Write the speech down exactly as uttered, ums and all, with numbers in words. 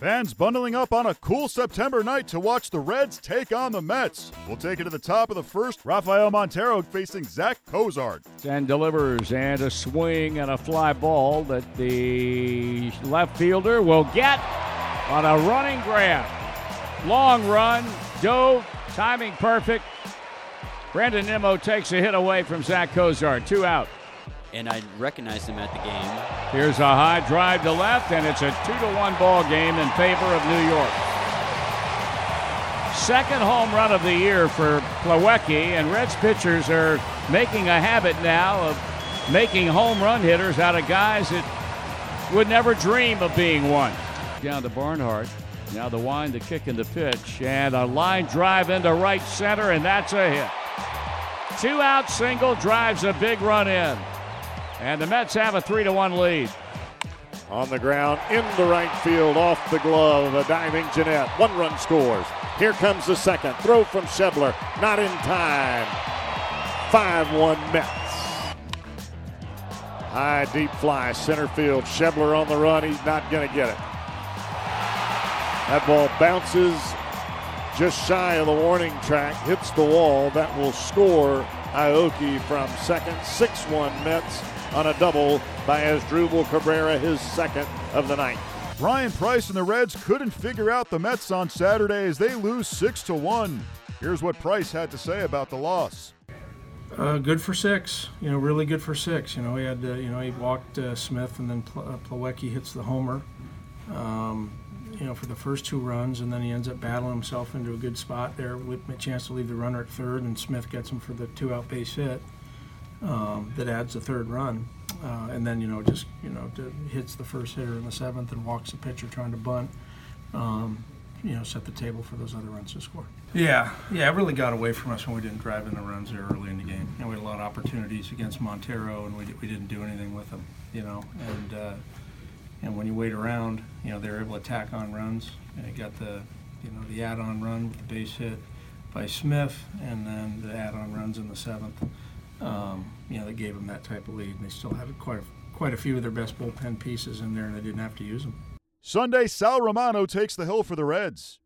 Fans bundling up on a cool September night to watch the Reds take on the Mets. We'll take it to the top of the first. Rafael Montero facing Zach Cozart. And delivers, and a swing and a fly ball that the left fielder will get on a running grab. Long run, dove, timing perfect. Brandon Nimmo takes a hit away from Zach Cozart. Two out. And I recognized him at the game. Here's a high drive to left, and it's a two to one ball game in favor of New York. Second home run of the year for Plawecki, and Reds pitchers are making a habit now of making home run hitters out of guys that would never dream of being one. Down to Barnhart. Now the wind, the kick, and the pitch, and a line drive into right center, and that's a hit. Two out single drives a big run in. And the Mets have a three to one lead. On the ground, into right field, off the glove, a diving Jeanette. One run scores. Here comes the second. Throw from Schebler. Not in time. five one Mets. High, deep fly, center field. Schebler on the run. He's not going to get it. That ball bounces just shy of the warning track, hits the wall. That will score Aoki from second. six one Mets on a double by Asdrubal Cabrera, his second of the night. Ryan Price and the Reds couldn't figure out the Mets on Saturday as they lose six to one. Here's what Price had to say about the loss. Uh, good for six, you know, really good for six. You know, he had, uh, you know, he walked uh, Smith, and then Pl- uh, Plawecki hits the homer. Um, you know, for the first two runs, and then he ends up battling himself into a good spot there with a chance to leave the runner at third, and Smith gets him for the two-out base hit um, that adds the third run. Uh, and then, you know, just, you know, to, hits the first hitter in the seventh and walks the pitcher trying to bunt, um, you know, set the table for those other runs to score. Yeah, yeah, it really got away from us when we didn't drive in the runs there early in the game. You know, we had a lot of opportunities against Montero, and we, we didn't do anything with them, you know, and uh, And when you wait around, you know, they're able to tack on runs. And you got the, you know, the add-on run with the base hit by Smith, and then the add-on runs in the seventh. Um, you know, that gave them that type of lead, and they still had quite a, quite a few of their best bullpen pieces in there, and they didn't have to use them. Sunday, Sal Romano takes the hill for the Reds.